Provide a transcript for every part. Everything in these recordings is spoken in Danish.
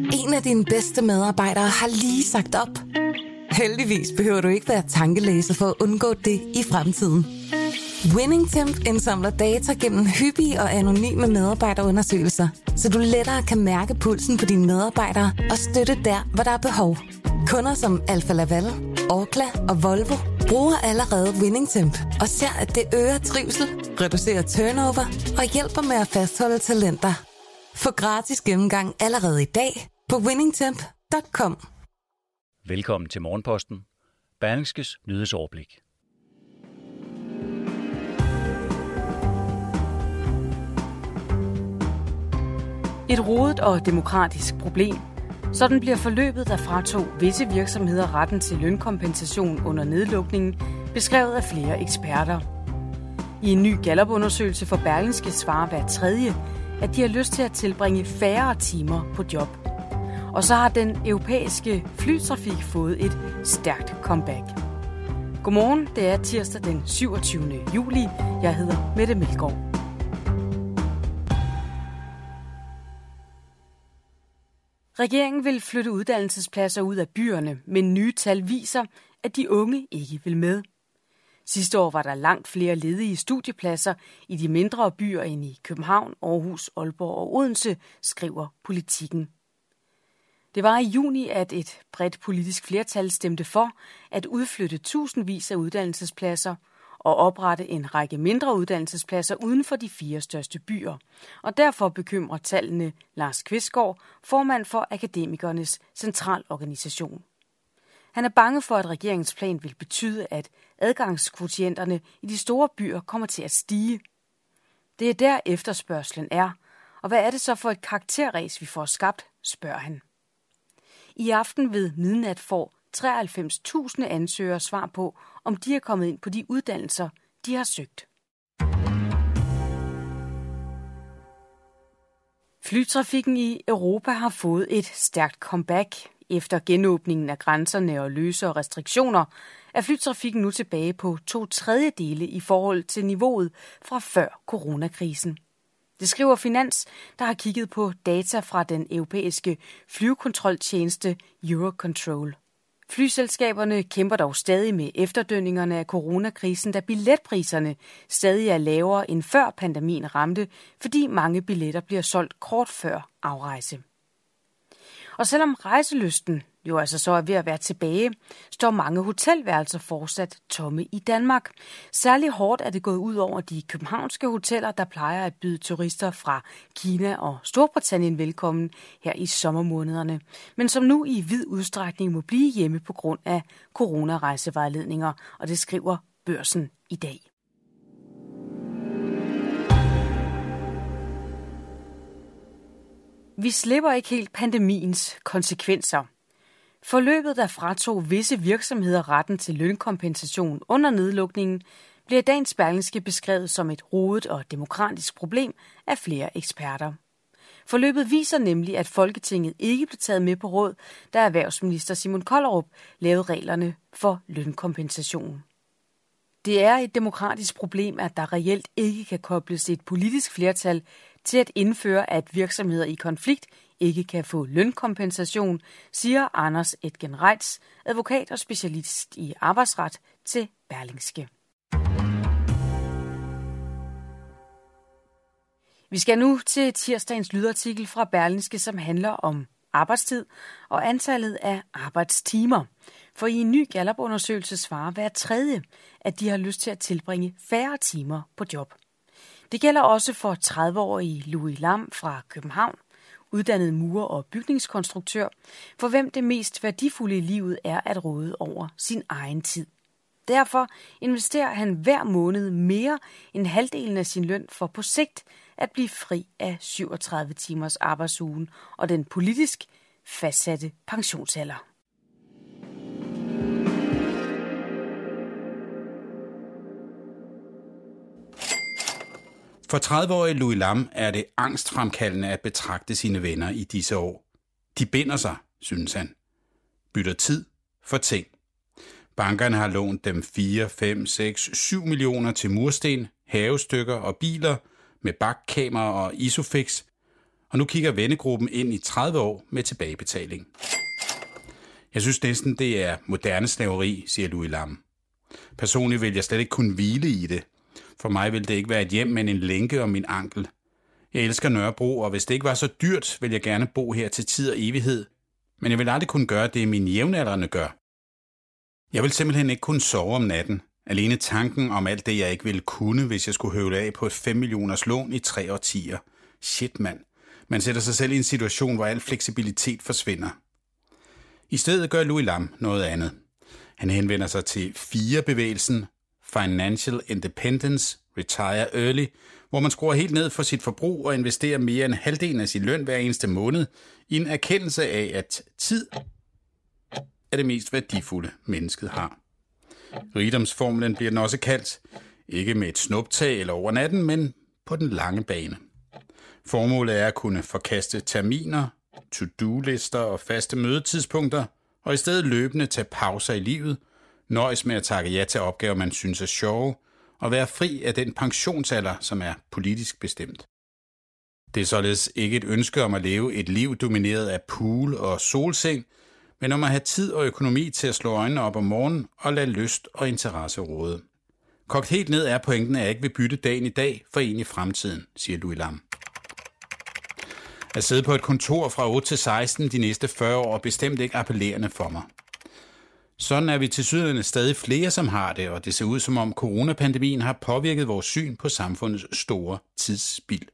En af dine bedste medarbejdere har lige sagt op. Heldigvis behøver du ikke være tankelæser for at undgå det i fremtiden. WinningTemp indsamler data gennem hyppige og anonyme medarbejderundersøgelser, så du lettere kan mærke pulsen på dine medarbejdere og støtte der, hvor der er behov. Kunder som Alfa Laval, Orkla og Volvo bruger allerede WinningTemp og ser, at det øger trivsel, reducerer turnover og hjælper med at fastholde talenter. Få gratis gennemgang allerede i dag på winningtemp.com. Velkommen til Morgenposten, Berlingskes nyhedsoverblik. Et rodet og demokratisk problem. Sådan bliver forløbet, der fratog visse virksomheder retten til lønkompensation under nedlukningen, beskrevet af flere eksperter. I en ny Gallup-undersøgelse for Berlingske svarer hver tredje, at de har lyst til at tilbringe færre timer på job. Og så har den europæiske flytrafik fået et stærkt comeback. Godmorgen, det er tirsdag den 27. juli. Jeg hedder Mette Melgaard. Regeringen vil flytte uddannelsespladser ud af byerne, men nye tal viser, at de unge ikke vil med. Sidste år var der langt flere ledige studiepladser i de mindre byer end i København, Aarhus, Aalborg og Odense, skriver Politikken. Det var i juni, at et bredt politisk flertal stemte for at udflytte tusindvis af uddannelsespladser og oprette en række mindre uddannelsespladser uden for de 4 største byer. Og derfor bekymrer tallene Lars Kvistgaard, formand for Akademikernes Centralorganisation. Han er bange for, at regeringens plan vil betyde, at adgangskvotienterne i de store byer kommer til at stige. Det er der efterspørgslen er, og hvad er det så for et karakterræs, vi får skabt, spørger han. I aften ved midnat får 93.000 ansøgere svar på, om de er kommet ind på de uddannelser, de har søgt. Flytrafikken i Europa har fået et stærkt comeback. Efter genåbningen af grænserne og løsere restriktioner er flytrafikken nu tilbage på 2/3 i forhold til niveauet fra før coronakrisen. Det skriver Finans, der har kigget på data fra den europæiske flyvekontroltjeneste Eurocontrol. Flyselskaberne kæmper dog stadig med efterdønningerne af coronakrisen, da billetpriserne stadig er lavere end før pandemien ramte, fordi mange billetter bliver solgt kort før afrejse. Og selvom rejselysten jo altså så er ved at være tilbage, står mange hotelværelser fortsat tomme i Danmark. Særlig hårdt er det gået ud over de københavnske hoteller, der plejer at byde turister fra Kina og Storbritannien velkommen her i sommermånederne, men som nu i vid udstrækning må blive hjemme på grund af coronarejsevejledninger, og det skriver Børsen i dag. Vi slipper ikke helt pandemiens konsekvenser. Forløbet, der fratog visse virksomheder retten til lønkompensation under nedlukningen, bliver dagens Berlingske beskrevet som et rodet og demokratisk problem af flere eksperter. Forløbet viser nemlig, at Folketinget ikke blev taget med på råd, da erhvervsminister Simon Kollerup lavede reglerne for lønkompensation. Det er et demokratisk problem, at der reelt ikke kan kobles et politisk flertal til at indføre, at virksomheder i konflikt ikke kan få lønkompensation, siger Anders Etgen Reitz, advokat og specialist i arbejdsret til Berlingske. Vi skal nu til tirsdagens lydartikel fra Berlingske, som handler om arbejdstid og antallet af arbejdstimer. For i en ny Gallup-undersøgelse svarer hver tredje, at de har lyst til at tilbringe færre timer på job. Det gælder også for 30-årige Louis Lam fra København, uddannet murer og bygningskonstruktør, for hvem det mest værdifulde i livet er at råde over sin egen tid. Derfor investerer han hver måned mere end halvdelen af sin løn for på sigt at blive fri af 37 timers arbejdsugen og den politisk fastsatte pensionsalder. For 30-årige Louis Lam er det angstfremkaldende at betragte sine venner i disse år. De binder sig, synes han. Bytter tid for ting. Bankerne har lånt dem 4, 5, 6, 7 millioner til mursten, havestykker og biler med bakkamera og Isofix. og nu kigger vennegruppen ind i 30 år med tilbagebetaling. Jeg synes næsten, det er moderne slaveri, siger Louis Lam. Personligt vil jeg slet ikke kunne hvile i det. For mig vil det ikke være et hjem, men en lænke om min ankel. Jeg elsker Nørrebro, og hvis det ikke var så dyrt, vil jeg gerne bo her til tid og evighed. Men jeg vil aldrig kunne gøre det, mine jævnaldrende gør. Jeg vil simpelthen ikke kunne sove om natten. Alene tanken om alt det, jeg ikke ville kunne, hvis jeg skulle høvle af på et 5 millioners lån i 3 årtier. Shit, mand. Man sætter sig selv i en situation, hvor al fleksibilitet forsvinder. I stedet gør Louis Lam noget andet. Han henvender sig til FIRE-bevægelsen, Financial Independence, Retire Early, hvor man skruer helt ned for sit forbrug og investerer mere end halvdelen af sin løn hver eneste måned i en erkendelse af, at tid er det mest værdifulde, mennesket har. Rigdomsformlen bliver den også kaldt, ikke med et snuptag eller over natten, men på den lange bane. Formålet er at kunne forkaste terminer, to-do-lister og faste mødetidspunkter, og i stedet løbende tage pauser i livet, nøjes med at takke ja til opgaver, man synes er sjove, og være fri af den pensionsalder, som er politisk bestemt. Det er således ikke et ønske om at leve et liv domineret af pool og solseng, men om at have tid og økonomi til at slå øjnene op om morgenen og lade lyst og interesse råde. Kogt helt ned er pointen, at jeg ikke vil bytte dagen i dag for en i fremtiden, siger Louis Lam. At sidde på et kontor fra 8 til 16 de næste 40 år er bestemt ikke appellerende for mig. Sådan er vi tilsyneladende stadig flere, som har det, og det ser ud som om coronapandemien har påvirket vores syn på samfundets store tidsspild.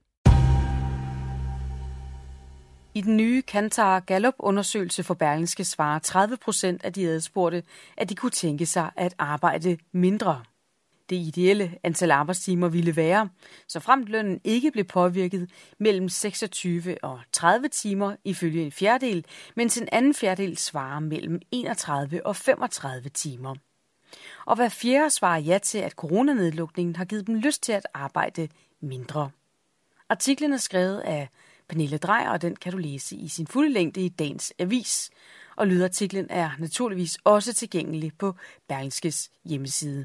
I den nye Kantar Gallup-undersøgelse for Berlingske svarer 30% af de adspurgte, at de kunne tænke sig at arbejde mindre. Det ideelle antal arbejdstimer ville være, så fremt lønnen ikke blev påvirket, mellem 26 og 30 timer ifølge en fjerdedel, mens en anden fjerdedel svarer mellem 31 og 35 timer. Og hver fjerde svarer ja til, at coronanedlukningen har givet dem lyst til at arbejde mindre. Artiklen er skrevet af Pernille Dreyer, og den kan du læse i sin fulde længde i dagens avis. Og lydartiklen er naturligvis også tilgængelig på Berlingskes hjemmeside.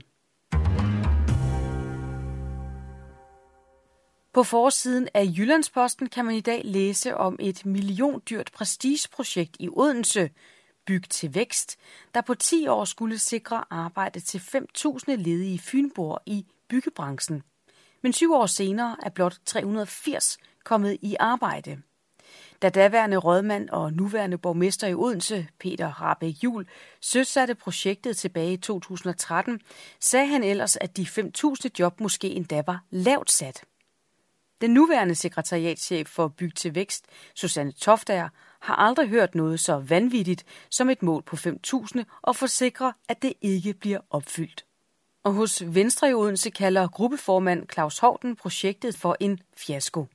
På forsiden af Jyllandsposten kan man i dag læse om et milliondyrt prestigeprojekt i Odense, Byg til Vækst, der på 10 år skulle sikre arbejde til 5.000 ledige fynboer i byggebranchen. Men 7 år senere er blot 380 kommet i arbejde. Da daværende rådmand og nuværende borgmester i Odense, Peter Rahbæk Juhl, søsatte projektet tilbage i 2013, sagde han ellers, at de 5.000 job måske endda var lavt sat. Den nuværende sekretariatschef for Byg til Vækst, Susanne Toftager, har aldrig hørt noget så vanvittigt som et mål på 5.000 og forsikrer, at det ikke bliver opfyldt. Og hos Venstre i Odense kalder gruppeformand Claus Hovden projektet for en fiasko.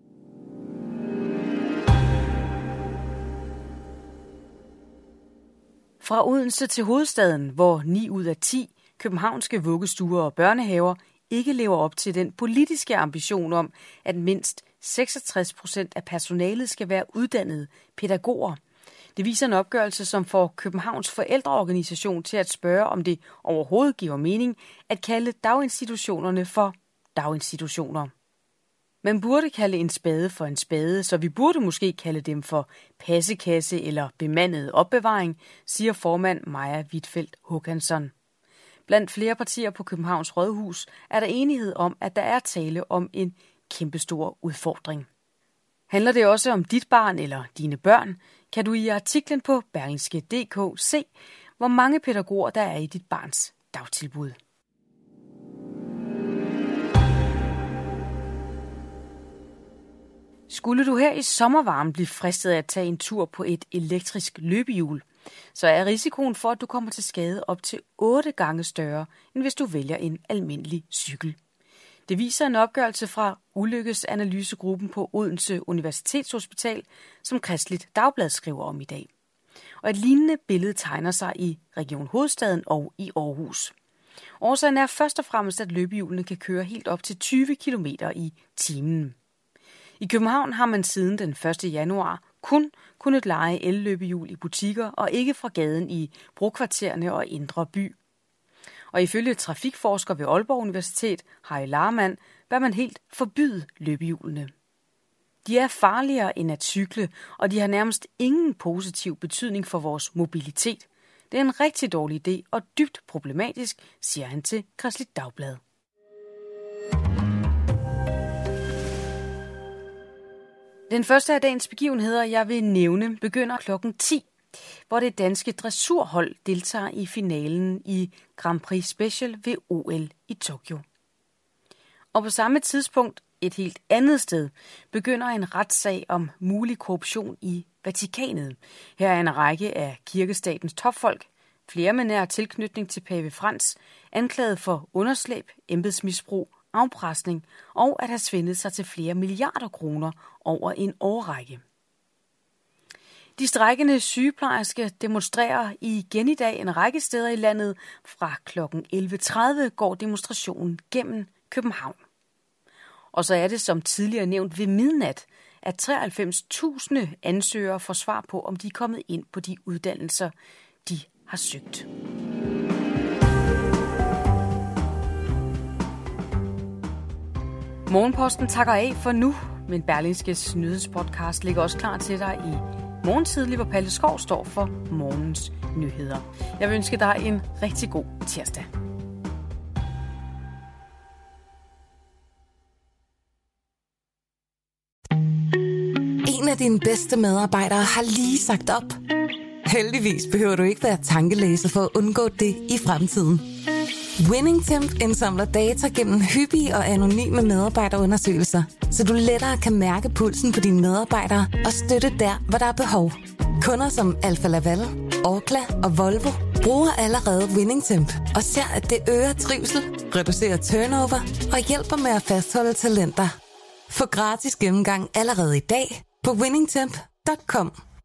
Fra Odense til hovedstaden, hvor 9 ud af 10 københavnske vuggestuer og børnehaver ikke lever op til den politiske ambition om, at mindst 66% af personalet skal være uddannede pædagoger. Det viser en opgørelse, som får Københavns forældreorganisation til at spørge, om det overhovedet giver mening at kalde daginstitutionerne for daginstitutioner. Man burde kalde en spade for en spade, så vi burde måske kalde dem for passekasse eller bemandet opbevaring, siger formand Maja Huitfeldt Håkansson. Blandt flere partier på Københavns Rådhus er der enighed om, at der er tale om en kæmpestor udfordring. Handler det også om dit barn eller dine børn, kan du i artiklen på Berlingske.dk se, hvor mange pædagoger der er i dit barns dagtilbud. Skulle du her i sommervarmen blive fristet af at tage en tur på et elektrisk løbehjul, så er risikoen for, at du kommer til skade op til 8 gange større, end hvis du vælger en almindelig cykel. Det viser en opgørelse fra Ulykkesanalysegruppen på Odense Universitetshospital, som Kristeligt Dagblad skriver om i dag. Og et lignende billede tegner sig i Region Hovedstaden og i Aarhus. Årsagen er først og fremmest, at løbehjulene kan køre helt op til 20 km i timen. I København har man siden den 1. januar kun kunnet leje elløbehjul i butikker og ikke fra gaden i brokvartererne og Indre By. Og ifølge trafikforsker ved Aalborg Universitet, Harry Lahrmann, bør man helt forbyde løbehjulene. De er farligere end at cykle, og de har nærmest ingen positiv betydning for vores mobilitet. Det er en rigtig dårlig idé og dybt problematisk, siger han til Kristeligt Dagblad. Den første af dagens begivenheder, jeg vil nævne, begynder klokken 10, hvor det danske dressurhold deltager i finalen i Grand Prix Special ved OL i Tokyo. Og på samme tidspunkt, et helt andet sted, begynder en retssag om mulig korruption i Vatikanet. Her er en række af kirkestatens topfolk, flere med nær tilknytning til pave Frans, anklaget for underslæb, embedsmisbrug, afpresning og at have svindet sig til flere milliarder kroner over en årrække. De strejkende sygeplejersker demonstrerer igen i dag en række steder i landet. Fra kl. 11.30 går demonstrationen gennem København. Og så er det som tidligere nævnt ved midnat, at 93.000 ansøgere får svar på, om de er kommet ind på de uddannelser, de har søgt. Morgenposten takker af for nu, men Berlingskes nyhedspodcast ligger også klar til dig i morgen tidlig, hvor Palle Skov står for morgens nyheder. Jeg vil ønske dig en rigtig god tirsdag. En af dine bedste medarbejdere har lige sagt op. Heldigvis behøver du ikke være tankelæser for at undgå det i fremtiden. WinningTemp indsamler data gennem hyppige og anonyme medarbejderundersøgelser, så du lettere kan mærke pulsen på dine medarbejdere og støtte der, hvor der er behov. Kunder som Alfa Laval, Orkla og Volvo bruger allerede WinningTemp og ser, at det øger trivsel, reducerer turnover og hjælper med at fastholde talenter. Få gratis gennemgang allerede i dag på winningtemp.com.